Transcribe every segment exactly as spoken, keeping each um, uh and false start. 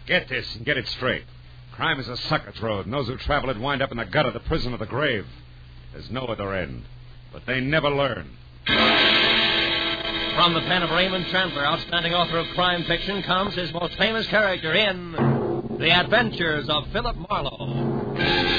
Get this and get it straight. Crime is a sucker's road, and those who travel it wind up in the gutter, the prison, or the grave. There's no other end. But they never learn. From the pen of Raymond Chandler, outstanding author of crime fiction, comes his most famous character in The Adventures of Philip Marlowe.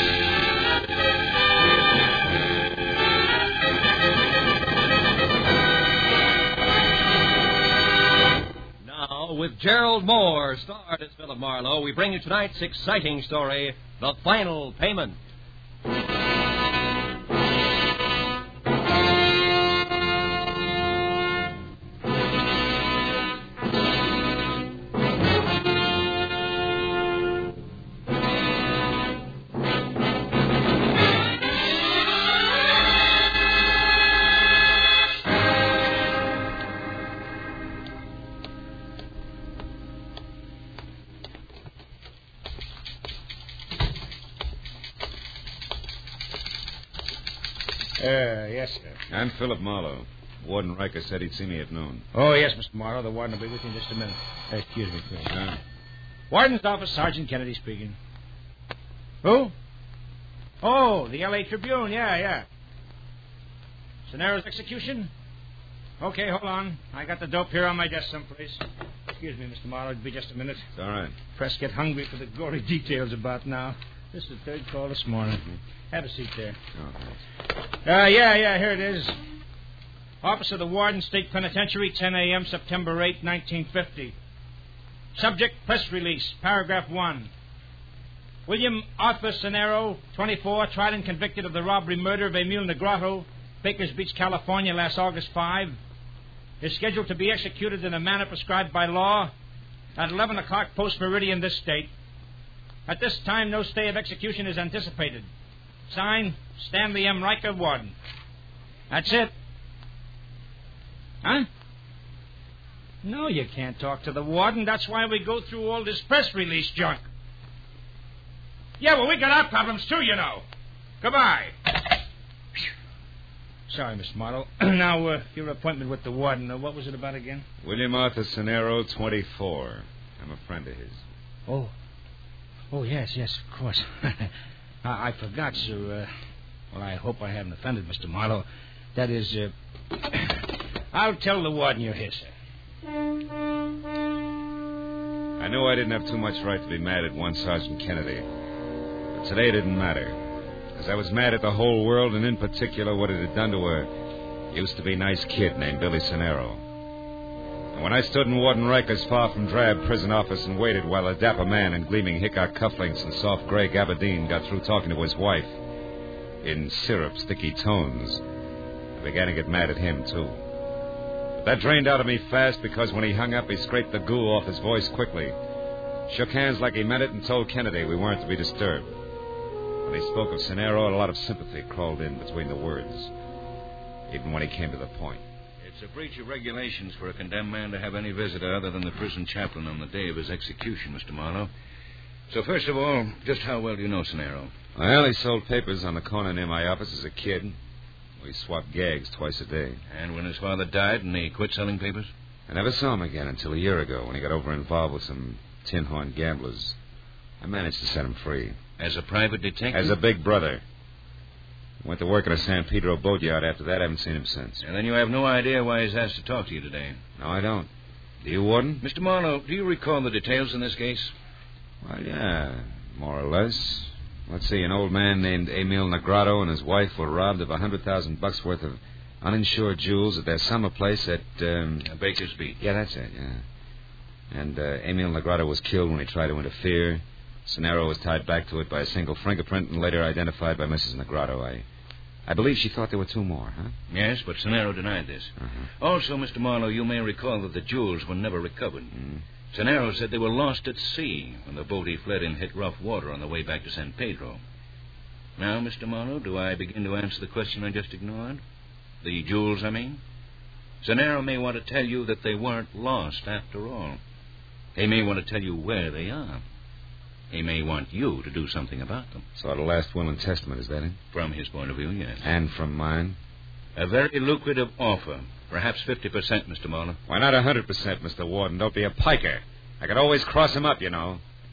Now, with Gerald Moore, starred as Philip Marlowe, we bring you tonight's exciting story, The Final Payment. Uh, yes, sir. I'm Philip Marlowe. Warden Riker said he'd see me at noon. Oh, yes, Mister Marlowe. The warden will be with you in just a minute. Uh, excuse me, please. Uh, Warden's office, Sergeant Kennedy speaking. Who? Oh, the L A Tribune. Yeah, yeah. Sonero's execution? Okay, hold on. I got the dope here on my desk someplace. Excuse me, Mister Marlowe. It'll be just a minute. it's all right. Press get hungry for the gory details about now. This is the third call this morning. Mm-hmm. Have a seat there. Oh, thanks. Uh, yeah, yeah, here it is. Office of the Warden, State Penitentiary, ten a.m., September eighth, nineteen fifty. Subject, press release, paragraph one. William Arthur Sonero, twenty-four, tried and convicted of the robbery murder of Emil Negrato, Bakers Beach, California, last August fifth, is scheduled to be executed in a manner prescribed by law at eleven o'clock post-meridian this date. At this time, no stay of execution is anticipated. Signed, Stanley M. Riker, Warden. That's it. Huh? No, you can't talk to the warden. That's why we go through all this press release junk. Yeah, well, we got our problems, too, you know. Goodbye. Sorry, Mister Marlowe. Now, uh, your appointment with the warden, uh, what was it about again? William Arthur Sonero, twenty-four. I'm a friend of his. Oh. Oh, yes, yes, of course. I, I forgot, sir. Uh, well, I hope I haven't offended Mister Marlowe. That is, uh, I'll tell the warden you're here, sir. I knew I didn't have too much right to be mad at one Sergeant Kennedy. But today it didn't matter. Because I was mad at the whole world, and in particular what it had done to a used-to-be nice kid named Billy Sonero. And when I stood in Warden Riker's far from drab prison office and waited while a dapper man in gleaming Hickok cufflinks and soft gray gabardine got through talking to his wife in syrup sticky tones, I began to get mad at him, too. But that drained out of me fast because when he hung up, he scraped the goo off his voice quickly, shook hands like he meant it, and told Kennedy we weren't to be disturbed. When he spoke of Sonero, a lot of sympathy crawled in between the words, even when he came to the point. It's a breach of regulations for a condemned man to have any visitor other than the prison chaplain on the day of his execution, Mister Marlowe. So, first of all, just how well do you know Sonero? Well, he sold papers on the corner near my office as a kid. We swapped gags twice a day. And when his father died and he quit selling papers? I never saw him again until a year ago when he got over-involved with some tin-horn gamblers. I managed to set him free. As a private detective? As a big brother. Went to work in a San Pedro boatyard after that. I haven't seen him since. And then you have no idea why he's asked to talk to you today? No, I don't. Do you, Warden? Mister Marlowe, do you recall the details in this case? Well, yeah, more or less. Let's see, an old man named Emil Negrato and his wife were robbed of a hundred thousand bucks worth of uninsured jewels at their summer place at um... uh, Baker's Beach. Yeah, that's it. Yeah. And uh, Emil Negrato was killed when he tried to interfere. Sonero was tied back to it by a single fingerprint and later identified by Missus Negrato. I, I believe she thought there were two more, huh? Yes, but Sonero denied this. Uh-huh. Also, Mister Marlowe, you may recall that the jewels were never recovered. Mm. Sonero said they were lost at sea when the boat he fled in hit rough water on the way back to San Pedro. Now, Mister Marlowe, do I begin to answer the question I just ignored? The jewels, I mean? Sonero may want to tell you that they weren't lost after all. He may want to tell you where they are. He may want you to do something about them. So the last will and testament, is that it? From his point of view, yes. And from mine? A very lucrative offer. Perhaps fifty percent, Mister Marlowe. Why not one hundred percent, Mister Warden? Don't be a piker. I could always cross him up, you know.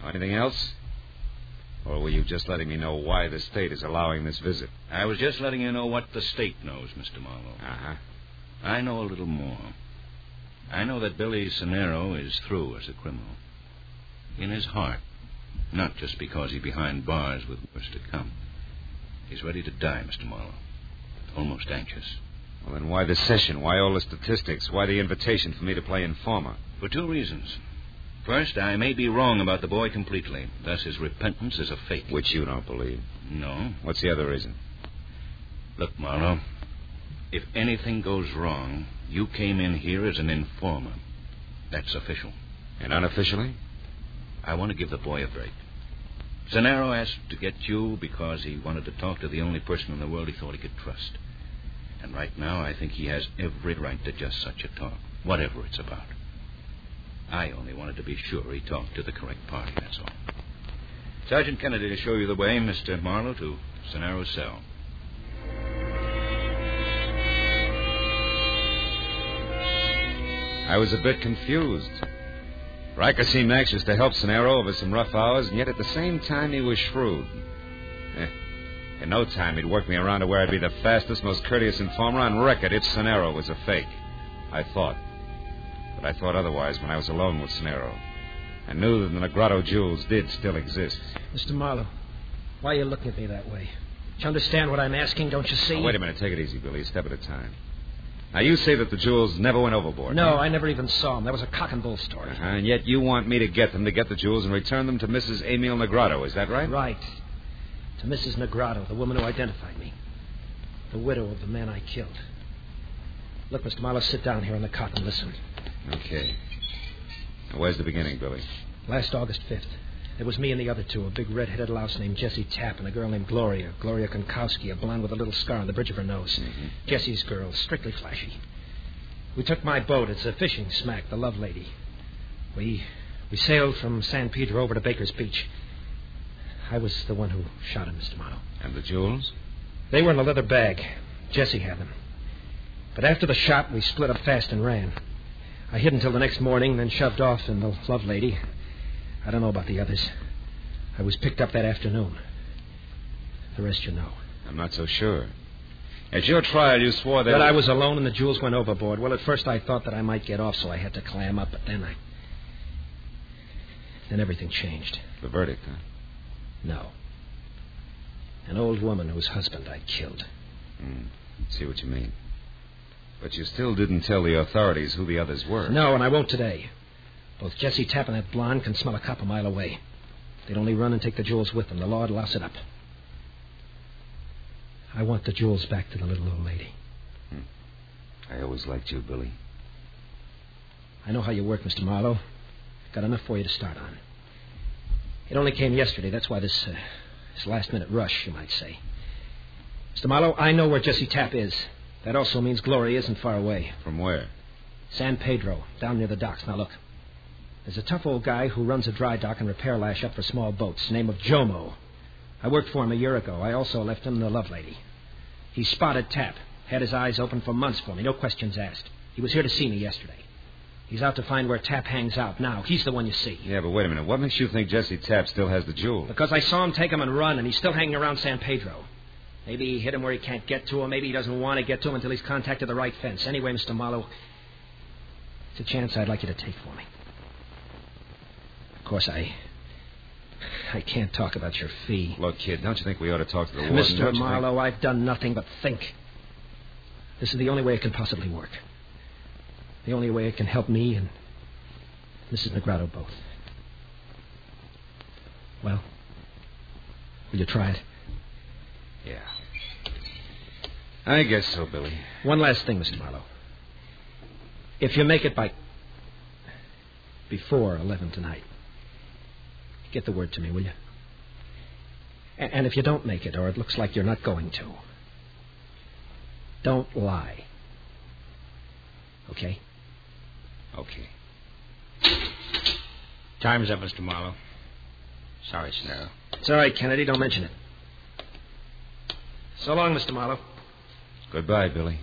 Oh, anything else? Or were you just letting me know why the state is allowing this visit? I was just letting you know what the state knows, Mister Marlowe. Uh-huh. I know a little more. I know that Billy Sonero is through as a criminal. In his heart. Not just because he's behind bars with worse to come. He's ready to die, Mister Marlowe. Almost anxious. Well, then why the session? Why all the statistics? Why the invitation for me to play informer? For two reasons. First, I may be wrong about the boy completely. Thus, his repentance is a fake. Which you don't believe. No. What's the other reason? Look, Marlowe, if anything goes wrong, you came in here as an informer. That's official. And unofficially? I want to give the boy a break. Sonero asked to get you because he wanted to talk to the only person in the world he thought he could trust. And right now, I think he has every right to just such a talk, whatever it's about. I only wanted to be sure he talked to the correct party, that's all. Sergeant Kennedy to show you the way, Mister Marlowe, to Sonero's cell. I was a bit confused. Riker seemed anxious to help Sonero over some rough hours, and yet at the same time he was shrewd. Eh, in no time he'd work me around to where I'd be the fastest, most courteous informer on record if Sonero was a fake. I thought. But I thought otherwise when I was alone with Sonero. I knew that the Negrado jewels did still exist. Mister Marlowe, why are you looking at me that way? Do you understand what I'm asking, don't you see? Oh, wait a minute. Take it easy, Billy. A step at a time. Now, you say that the jewels never went overboard. No, I never even saw them. That was a cock and bull story. Uh-huh. And yet you want me to get them, to get the jewels, and return them to Missus Emil Negrado. Is that right? Right. To Missus Negrado, the woman who identified me. The widow of the man I killed. Look, Mister Marlowe, sit down here on the cot and listen. Okay. Now, where's the beginning, Billy? Last August fifth. It was me and the other two, a big red-headed louse named Jessie Tapp and a girl named Gloria, Gloria Konkowski, a blonde with a little scar on the bridge of her nose. Mm-hmm. Jessie's girl, strictly flashy. We took my boat. It's a fishing smack, the Love Lady. We we sailed from San Pedro over to Baker's Beach. I was the one who shot him, Mister Marlowe. And the jewels? They were in a leather bag. Jessie had them. But after the shot, we split up fast and ran. I hid until the next morning, then shoved off in the Love Lady. I don't know about the others. I was picked up that afternoon. The rest you know. I'm not so sure. At your trial, you swore that... That I was alone and the jewels went overboard. Well, at first I thought that I might get off, so I had to clam up, but then I... Then everything changed. The verdict, huh? No. An old woman whose husband I killed. Hmm. See what you mean. But you still didn't tell the authorities who the others were. No, and I won't today. Both Jessie Tapp and that blonde can smell a cop a mile away. They'd only run and take the jewels with them. The law would louse it up. I want the jewels back to the little old lady. Hmm. I always liked you, Billy. I know how you work, Mister Marlowe. Got enough for you to start on. It only came yesterday. That's why this, uh, this last-minute rush, you might say. Mister Marlowe, I know where Jessie Tapp is. That also means Gloria isn't far away. From where? San Pedro, down near the docks. Now, look. There's a tough old guy who runs a dry dock and repair lash up for small boats, name of Jomo. I worked for him a year ago. I also left him the Love Lady. He spotted Tapp. Had his eyes open for months for me, no questions asked. He was here to see me yesterday. He's out to find where Tapp hangs out now. He's the one you see. Yeah, but wait a minute. What makes you think Jessie Tapp still has the jewel? Because I saw him take him and run, and he's still hanging around San Pedro. Maybe he hit him where he can't get to him. Maybe he doesn't want to get to him until he's contacted the right fence. Anyway, Mister Marlowe, it's a chance I'd like you to take for me. Of course, I... I can't talk about your fee. Look, kid, don't you think we ought to talk to the warden? Mister Marlowe, I've done nothing but think. This is the only way it can possibly work. The only way it can help me and Missus Negrado both. Well, will you try it? Yeah. I guess so, Billy. One last thing, Mister Marlowe. If you make it by... before eleven tonight, get the word to me, will you? A- and if you don't make it, or it looks like you're not going to, don't lie. Okay? Okay. Time's up, Mister Marlowe. Sorry, Sonero. It's all right, Kennedy. Don't mention it. So long, Mister Marlowe. Goodbye, Billy.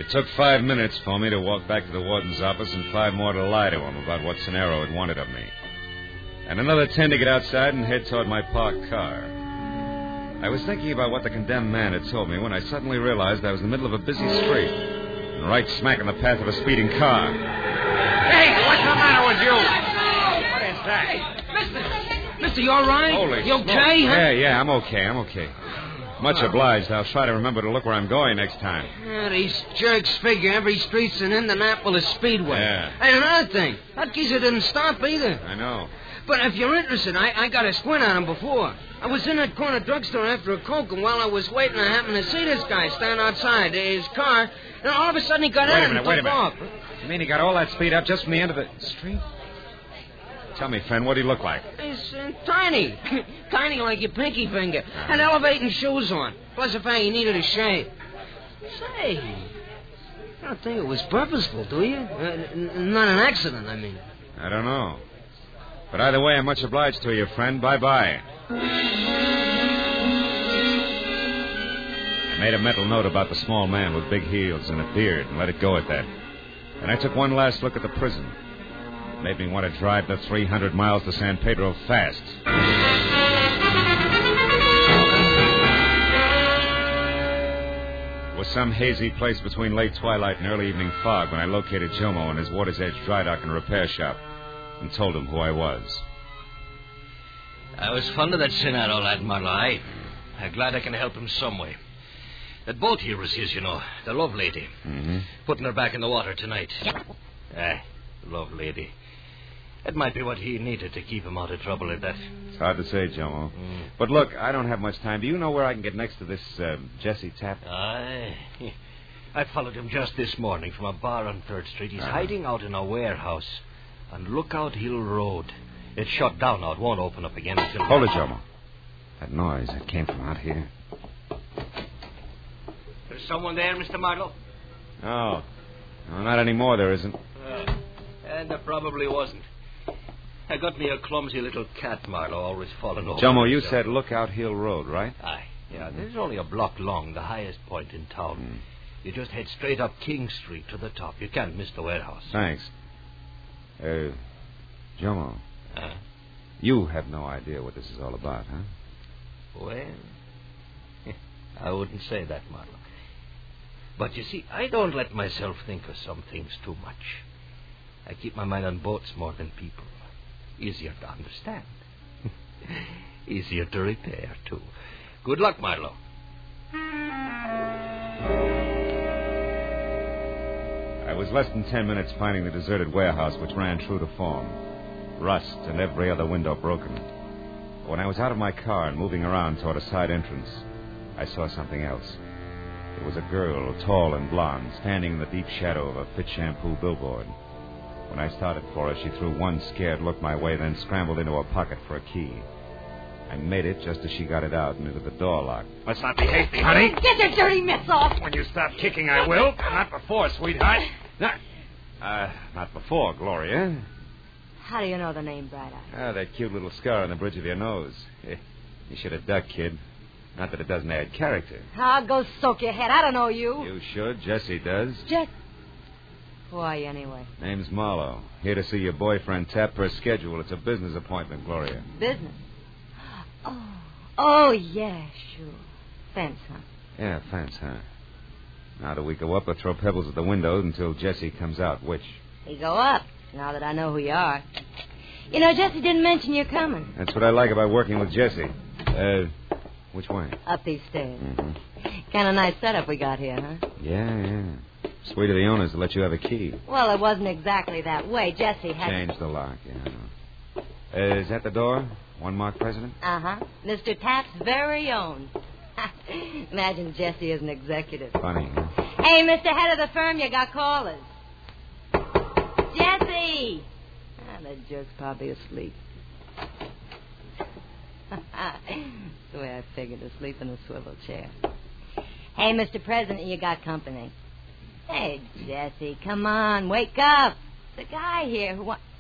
It took five minutes for me to walk back to the warden's office and five more to lie to him about what Cenero had wanted of me. And another ten to get outside and head toward my parked car. I was thinking about what the condemned man had told me when I suddenly realized I was in the middle of a busy street and right smack in the path of a speeding car. Hey, what's the matter with you? What is that? Hey, mister! Mister, you all right? Holy You okay, smoke. huh? Yeah, yeah, I'm okay, I'm okay. Much obliged. I'll try to remember to look where I'm going next time. Yeah, these jerks figure every street's an Indianapolis Speedway. Yeah. And another thing, that geezer didn't stop either. I know. But if you're interested, I, I got a squint on him before. I was in that corner drugstore after a Coke, and while I was waiting, I happened to see this guy stand outside his car, and all of a sudden he got Wait out a minute, and wait a took off. minute. You mean he got all that speed up just from the end of the street? Tell me, friend, what did he look like? He's uh, tiny. Tiny like your pinky finger. And elevating shoes on. Plus the fact he needed a shave. Say, you don't think it was purposeful, do you? Uh, n- not an accident, I mean. I don't know. But either way, I'm much obliged to you, friend. Bye-bye. I made a mental note about the small man with big heels and a beard and let it go at that. And I took one last look at the prison. It made me want to drive the three hundred miles to San Pedro fast. It was some hazy place between late twilight and early evening fog when I located Jomo in his Water's Edge dry dock and repair shop and told him who I was. I was fond of that Cenero lad, Marlowe. I, I'm glad I can help him some way. That boat here was his, you know, the Love Lady. Mm-hmm. Putting her back in the water tonight. Ah, Love Lady. That might be what he needed to keep him out of trouble at that. It's hard to say, Jomo. Mm. But look, I don't have much time. Do you know where I can get next to this uh, Jesse Tapp? Aye. I followed him just this morning from a bar on third Street. He's Uh-huh. hiding out in a warehouse on Lookout Hill Road. It's shut down now. It won't open up again until... Hold it, Jomo. That noise, it came from out here. There's someone there, Mister Marlowe? Oh. No, not anymore, there isn't. Uh, and there probably wasn't. I got me a clumsy little cat, Marlowe, always falling over. Jomo, you himself. said Lookout Hill Road, right? Aye. Yeah, this is only a block long, the highest point in town. Mm. You just head straight up King Street to the top. You can't miss the warehouse. Thanks. Uh, Jomo, Uh, you have no idea what this is all about, huh? well, I wouldn't say that, Marlowe. But you see, I don't let myself think of some things too much. I keep my mind on boats more than people. Easier to understand. Easier to repair, too. Good luck, Marlowe. I was less than ten minutes finding the deserted warehouse, which ran true to form. Rust and every other window broken. When I was out of my car and moving around toward a side entrance, I saw something else. It was a girl, tall and blonde, standing in the deep shadow of a Fit Shampoo billboard. When I started for her, she threw one scared look my way, then scrambled into her pocket for a key. I made it just as she got it out and into the door lock. Let's not be hasty, honey. Get your dirty mitts off. When you stop kicking, I will. Not before, sweetheart. Not, uh, not before, Gloria. How do you know the name, Bright Eye? Ah, that cute little scar on the bridge of your nose. Eh, You should have ducked, kid. Not that it doesn't add character. I'll go soak your head. I don't know you. You should. Jesse does. Just... Who are you, anyway? Name's Marlowe. Here to see your boyfriend Tap per schedule. It's a business appointment, Gloria. Business? Oh, oh yeah, sure. Fence, huh? Yeah, fence, huh? Now do we go up or throw pebbles at the windows until Jesse comes out? Which? We go up, now that I know who you are. You know, Jesse didn't mention you're coming. That's what I like about working with Jesse. Uh, which way? Up these stairs. Mm-hmm. Kind of nice setup we got here, huh? Yeah, yeah. Sweet of the owners to let you have a key. Well, it wasn't exactly that way. Jesse had... Change the lock, yeah. Uh, is that the door? One Mark President? Uh-huh. Mister Tapp's very own. Imagine Jesse as an executive. Funny, huh? Hey, Mister Head of the firm, you got callers. Jesse! Ah, that jerk's probably asleep. That's the way I figured, asleep in a swivel chair. Hey, Mister President, you got company. Hey, Jesse, come on, wake up. The guy here who wants...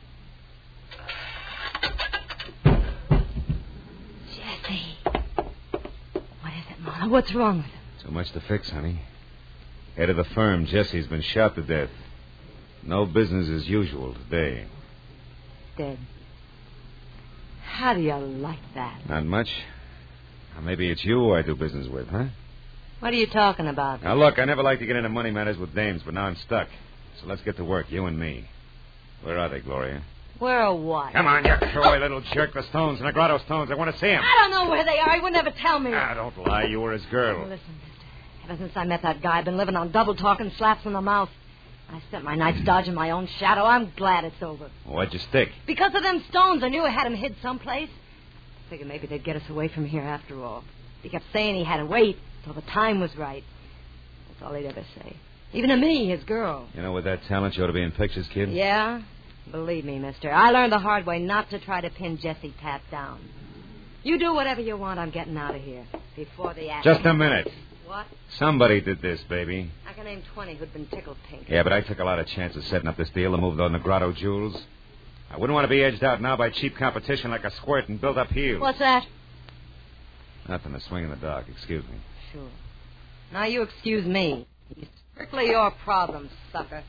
Jesse. What is it, Mama? What's wrong with him? So much to fix, honey. Head of the firm, Jesse's been shot to death. No business as usual today. Dead. How do you like that? Not much. Now, maybe it's you I do business with, huh? What are you talking about? Now, look, I never like to get into money matters with dames, but now I'm stuck. So let's get to work, you and me. Where are they, Gloria? Where or what? Come on, you throwaway little jerk. The stones, Negrado stones. I want to see them. I don't know where they are. He would never tell me. Ah, don't lie. You were his girl. Oh, listen, mister. Ever since I met that guy, I've been living on double talk and slaps in the mouth. I spent my nights dodging my own shadow. I'm glad it's over. Why'd you stick? Because of them stones. I knew I had him hid someplace. I figured maybe they'd get us away from here after all. He kept saying he had to wait till the time was right. That's all he'd ever say. Even to me, his girl. You know, with that talent, you ought to be in pictures, kid. Yeah? Believe me, mister, I learned the hard way not to try to pin Jesse Tapp down. You do whatever you want. I'm getting out of here. Before the act. Just a minute. What? Somebody did this, baby. I can name twenty who'd been tickled pink. Yeah, but I took a lot of chances setting up this deal to move those Negrado jewels. I wouldn't want to be edged out now by cheap competition like a squirt and build up heels. What's that? Nothing, a swing in the dark. Excuse me. Sure. Now you excuse me. It's strictly your problem, sucker.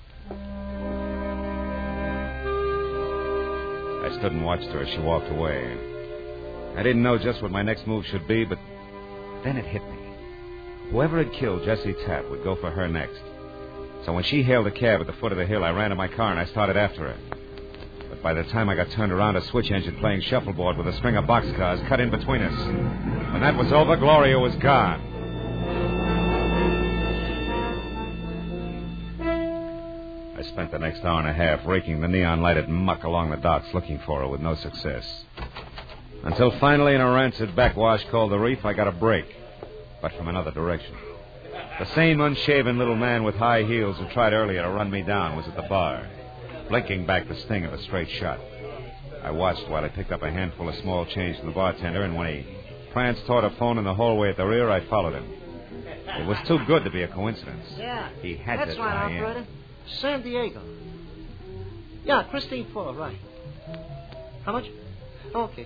I stood and watched her as she walked away. I didn't know just what my next move should be, but then it hit me. Whoever had killed Jesse Tapp would go for her next. So when she hailed a cab at the foot of the hill, I ran to my car and I started after her. But by the time I got turned around, a switch engine playing shuffleboard with a string of boxcars cut in between us. When that was over, Gloria was gone. I spent the next hour and a half raking the neon-lighted muck along the docks looking for her with no success. Until finally in a rancid backwash called the Reef, I got a break, but from another direction. The same unshaven little man with high heels who tried earlier to run me down was at the bar, blinking back the sting of a straight shot. I watched while he picked up a handful of small change from the bartender, and when he pranced toward a phone in the hallway at the rear, I followed him. It was too good to be a coincidence. Yeah. He had That's to right, lie in. operator. San Diego. Yeah, Christine Fuller, right. How much? Okay.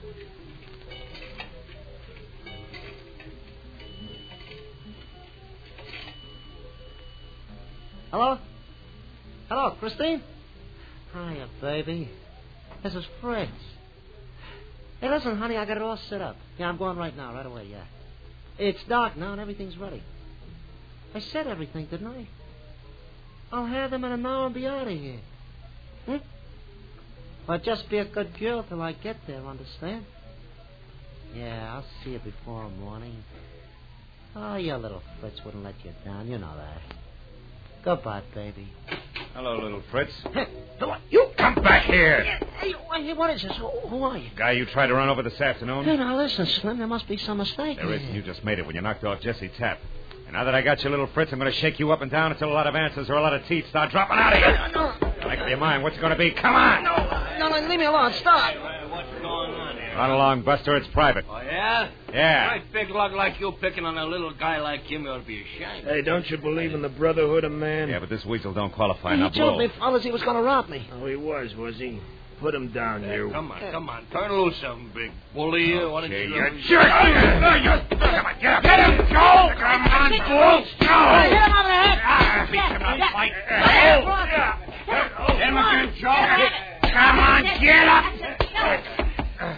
Hello? Hello, Christine? Hiya, baby. This is Fritz. Hey, listen, honey, I got it all set up. Yeah, I'm going right now, right away, yeah. It's dark now and everything's ready. I said everything, didn't I? I'll have them in an hour and be out of here. Hmm? But just be a good girl till I get there, understand? Yeah, I'll see you before morning. Oh, your little Fritz wouldn't let you down. You know that. Goodbye, baby. Hello, little Fritz. Hey, what? You Come back here. Hey, hey, what is this? Who, who are you? Guy you tried to run over this afternoon? Hey, now listen, Slim. There must be some mistake. There isn't. You just made it when you knocked off Jesse Tapp. And now that I got you, little Fritz, I'm going to shake you up and down until a lot of answers or a lot of teeth start dropping out of you. No, no. Make up your mind. What's it going to be? Come on. No, no, no, leave me alone. Stop. What's going on here? Run along, Buster. It's private. Oh, yeah? Yeah. Right, big lug like you picking on a little guy like him, you ought to be ashamed. Hey, don't you believe in the brotherhood of man? Yeah, but this weasel don't qualify. He Now told blow. me, fellas, he was going to rob me. Oh, he was, was he? Put him down, Hey, you. come on, come on. Turn loose some big bully. Okay, Why don't you... you jerk. Come on, get up. Get him, Joe. Come on, bull. Joe. Hit him over the head. Ah, beat him up, fight. Get him again, Joe. Come on, get up.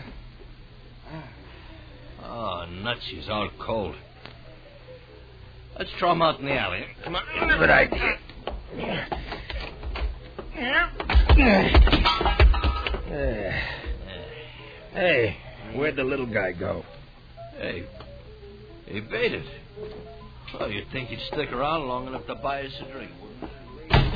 Oh, nuts, she's all cold. Let's throw him out in the alley. Come on. Good idea. Uh, hey, where'd the little guy go? Hey, he baited. Well, you'd think he'd stick around long enough to buy us a drink, wouldn't you?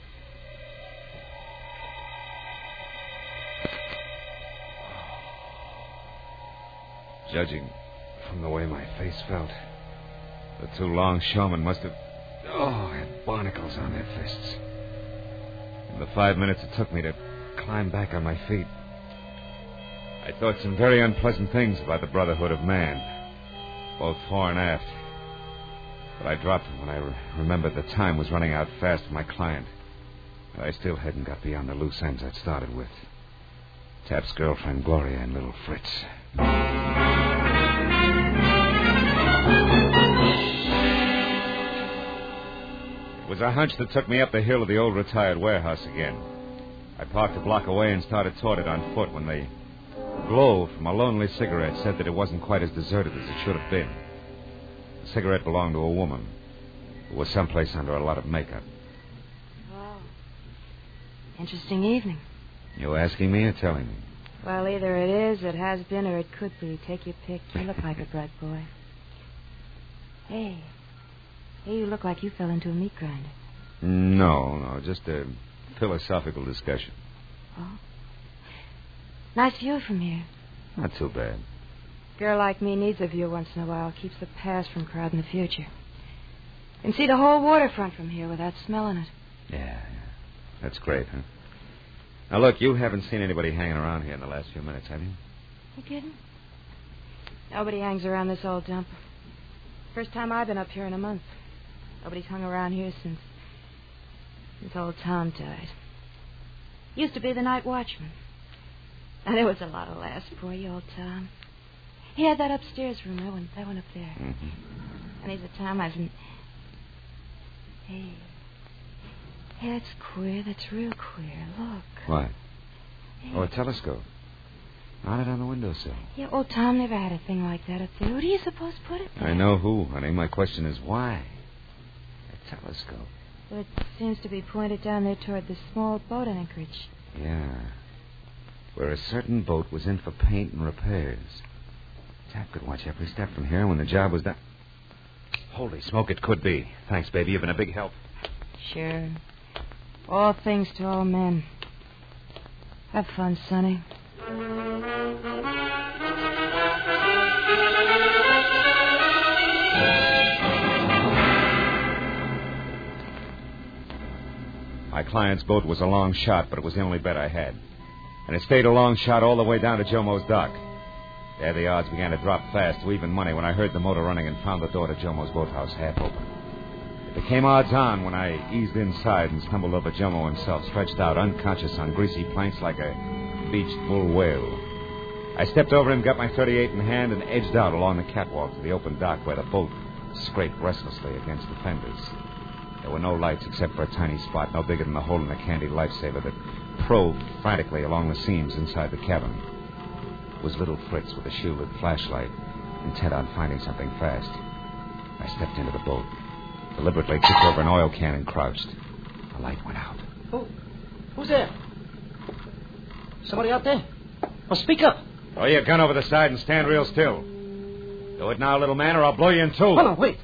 Judging from the way my face felt, the two longshoremen must have, oh, had barnacles on their fists. In the five minutes it took me to climb back on my feet, I thought some very unpleasant things about the brotherhood of man, both fore and aft. But I dropped them when I re- remembered the time was running out fast for my client. But I still hadn't got beyond the loose ends I'd started with. Tapp's girlfriend, Gloria, and little Fritz. was a hunch that took me up the hill to the old retired warehouse again. I parked a block away and started toward it on foot when the glow from a lonely cigarette said that it wasn't quite as deserted as it should have been. The cigarette belonged to a woman who was someplace under a lot of makeup. Wow. Interesting evening. You asking me or telling me? Well, either it is, it has been, or it could be. Take your pick. You look like a bright boy. Hey. Hey, you look like you fell into a meat grinder. No, no, just a philosophical discussion. Oh? Nice view from here. Not too bad. Girl like me needs a view once in a while. Keeps the past from crowding the future. Can see the whole waterfront from here without smelling it. Yeah, yeah. That's great, huh? Now, look, you haven't seen anybody hanging around here in the last few minutes, have you? You kidding? Nobody hangs around this old dump. First time I've been up here in a month. Nobody's hung around here since... since old Tom died. Used to be the night watchman. And there was a lot of laughs, poor you old Tom. He had that upstairs room, that one, that one up there. Mm-hmm. And he's a Tom I've been... Hey... Hey, that's queer. That's real queer. Look. What? Hey. Oh, a telescope. Mounted on the windowsill. Yeah, old Tom never had a thing like that up there. Who do you suppose put it there? I know who, honey. My question is why? A telescope. Well, it seems to be pointed down there toward the small boat anchorage. Yeah. Where a certain boat was in for paint and repairs. Tap could watch every step from here, and when the job was done... Holy smoke, it could be. Thanks, baby. You've been a big help. Sure. All things to all men. Have fun, Sonny. My client's boat was a long shot, but it was the only bet I had. And it stayed a long shot all the way down to Jomo's dock. There the odds began to drop fast to even money when I heard the motor running and found the door to Jomo's boathouse half open. It became odds on when I eased inside and stumbled over Jomo himself, stretched out unconscious on greasy planks like a beached bull whale. I stepped over him, got my thirty-eight in hand, and edged out along the catwalk to the open dock where the boat scraped restlessly against the fenders. There were no lights except for a tiny spot no bigger than the hole in a candy lifesaver that probed frantically along the seams inside the cabin. It was little Fritz with a shielded flashlight, intent on finding something fast. I stepped into the boat, deliberately kicked over an oil can and crouched. The light went out. Who? Who's there? Somebody out there? Well, speak up. Throw your gun over the side and stand real still. Do it now, little man, or I'll blow you in two. Hold on, wait.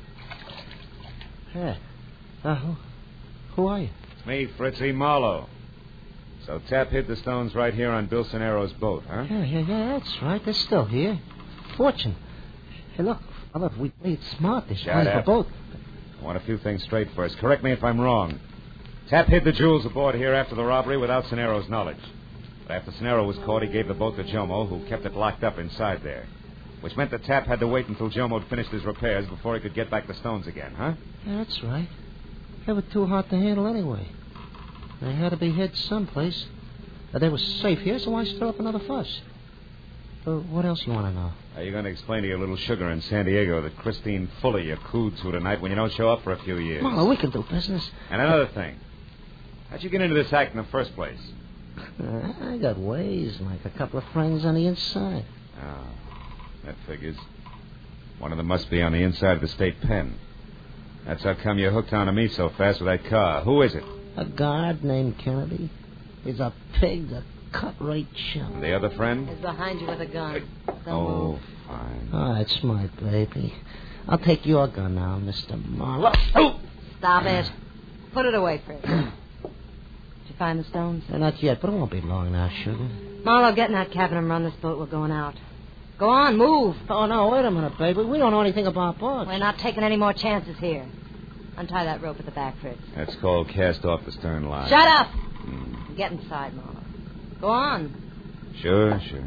Yeah. Uh, who, who are you? It's me, Fritzy Marlowe. So Tap hid the stones right here on Bill Sonero's boat, huh? Yeah, yeah, yeah, that's right. They're still here. Fortune. Hey, look, Father, if we played smart, this Shut place for up. both. I want a few things straight first. Correct me if I'm wrong. Tap hid the jewels aboard here after the robbery without Sonero's knowledge. But after Sonero was caught, he gave the boat to Jomo, who kept it locked up inside there. Which meant that Tap had to wait until Jomo had finished his repairs before he could get back the stones again, huh? Yeah, that's right. They were too hard to handle anyway. They had to be hid someplace. Uh, they were safe here, so why stir up another fuss? Uh, what else you want to know? Are you going to explain to your little sugar in San Diego that Christine Fuller you cooed to tonight when you don't show up for a few years? Marlo, we can do business. And another thing. How'd you get into this act in the first place? Uh, I got ways, like a couple of friends on the inside. Oh, that figures. One of them must be on the inside of the state pen. That's how come you hooked onto me so fast with that car. Who is it? A guard named Kennedy. He's a pig, a cut-rate chump. And the other friend? He's behind you with a gun. Don't oh, move. fine. Oh, that's my baby. I'll take your gun now, Mister Marlowe. Oh! Stop it. Put it away, Fritz. Did you find the stones? Uh, not yet, but it won't be long now, sugar. Marlowe, get in that cabin and run this boat. We're going out. Go on, move. Oh, no, wait a minute, baby. We don't know anything about boats. We're not taking any more chances here. Untie that rope at the back, Fritz. That's called cast off the stern line. Shut up! Mm. Get inside, Marlowe. Go on. Sure, sure.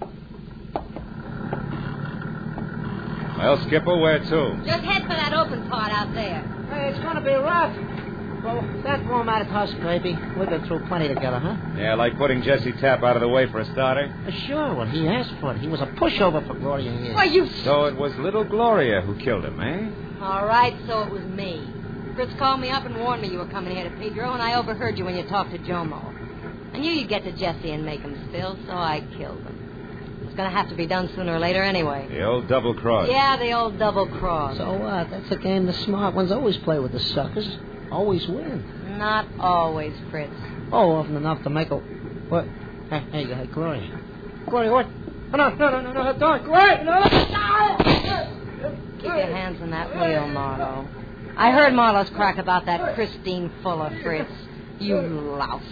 Well, Skipper, where to? Just head for that open part out there. Hey, it's going to be rough. Well, that won't matter to us, baby. We've been through plenty together, huh? Yeah, like putting Jesse Tapp out of the way for a starter. Uh, sure, well, he asked for it. He was a pushover for Gloria here. Why, you... So it was little Gloria who killed him, eh? All right, so it was me. Fritz called me up and warned me you were coming here to Pedro, and I overheard you when you talked to Jomo. I knew you'd get to Jesse and make him spill, so I killed him. It's going to have to be done sooner or later anyway. The old double cross. Yeah, the old double cross. So what? That's a game the smart ones always play with the suckers. Always win. Not always, Fritz. Oh, often enough to make a... What? Hey, hey, hey, Gloria. Gloria, what? Oh, no, no, no, no, no, don't. Gloria, no, no. Keep your hands on that wheel, Marlowe. I heard Marlowe's crack about that Christine Fuller, Fritz. You louse.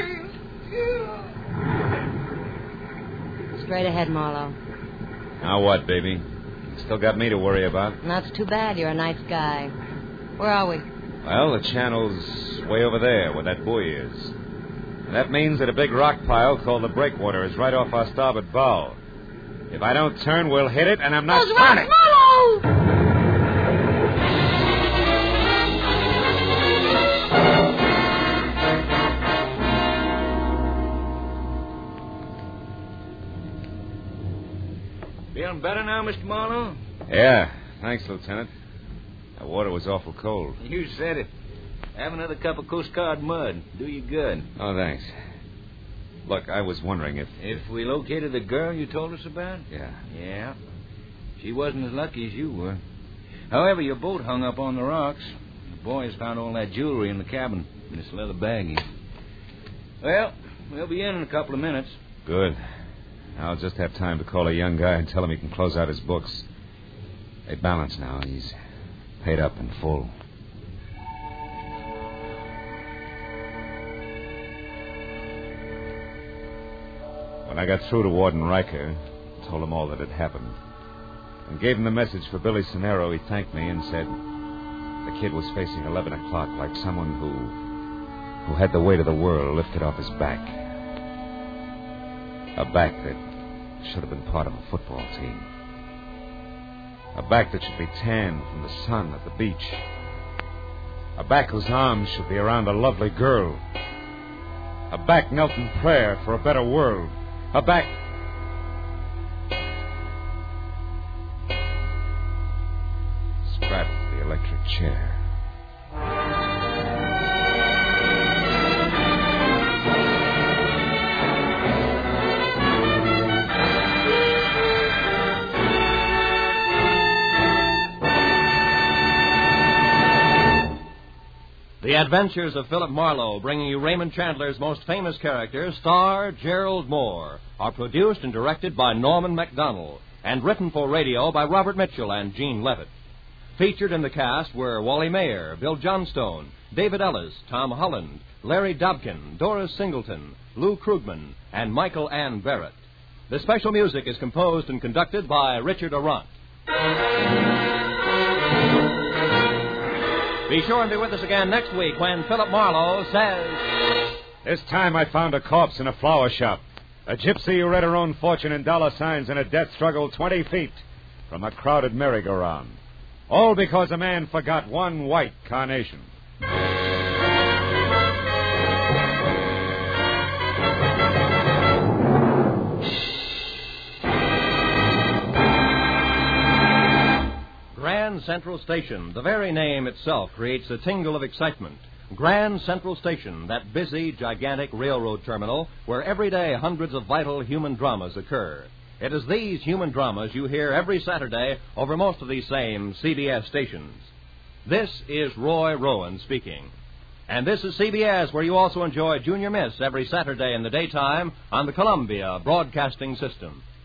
Straight ahead, Marlowe. Now what, baby? Still got me to worry about. And that's too bad. You're a nice guy. Where are we? Well, the channel's way over there, where that buoy is. And that means that a big rock pile called the Breakwater is right off our starboard bow. If I don't turn, we'll hit it, and I'm not running. Marlowe! Feeling better now, Mister Marlowe? Yeah, thanks, Lieutenant. That water was awful cold. You said it. Have another cup of Coast Guard mud. Do you good. Oh, thanks. Look, I was wondering if... If we located the girl you told us about? Yeah. Yeah. She wasn't as lucky as you were. However, your boat hung up on the rocks. The boys found all that jewelry in the cabin in this leather baggie. Well, we'll be in in a couple of minutes. Good. I'll just have time to call a young guy and tell him he can close out his books. They balance now. He's paid up in full. When I got through to Warden Riker, told him all that had happened, and gave him the message for Billy Sonero, he thanked me and said the kid was facing eleven o'clock like someone who, who had the weight of the world lifted off his back. A back that should have been part of a football team. A back that should be tanned from the sun at the beach. A back whose arms should be around a lovely girl. A back knelt in prayer for a better world. A back... Strapped to the electric chair. The Adventures of Philip Marlowe, bringing you Raymond Chandler's most famous character, star Gerald Moore, are produced and directed by Norman Macdonnell and written for radio by Robert Mitchell and Gene Levitt. Featured in the cast were Wally Mayer, Bill Johnstone, David Ellis, Tom Holland, Larry Dobkin, Doris Singleton, Lou Krugman, and Michael Ann Barrett. The special music is composed and conducted by Richard Arant. Be sure and be with us again next week when Philip Marlowe says... This time I found a corpse in a flower shop. A gypsy who read her own fortune in dollar signs in a death struggle twenty feet from a crowded merry-go-round. All because a man forgot one white carnation. Grand Central Station, the very name itself creates a tingle of excitement. Grand Central Station, that busy, gigantic railroad terminal where every day hundreds of vital human dramas occur. It is these human dramas you hear every Saturday over most of these same C B S stations. This is Roy Rowan speaking. And this is C B S, where you also enjoy Junior Miss every Saturday in the daytime on the Columbia Broadcasting System.